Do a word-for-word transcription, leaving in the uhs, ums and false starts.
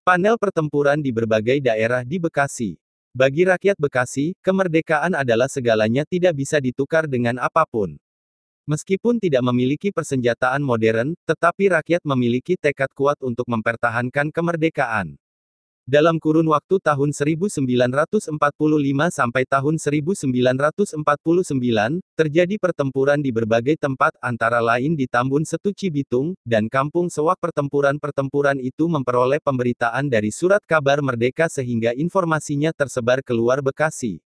Panel pertempuran di berbagai daerah di Bekasi. Bagi rakyat Bekasi, kemerdekaan adalah segalanya, tidak bisa ditukar dengan apapun. Meskipun tidak memiliki persenjataan modern, tetapi rakyat memiliki tekad kuat untuk mempertahankan kemerdekaan. Dalam kurun waktu tahun seribu sembilan ratus empat puluh lima sampai tahun seribu sembilan ratus empat puluh sembilan, terjadi pertempuran di berbagai tempat, antara lain di Tambun Setu Cibitung, dan Kampung Sewak. Pertempuran-pertempuran itu memperoleh pemberitaan dari surat kabar merdeka sehingga informasinya tersebar keluar Bekasi.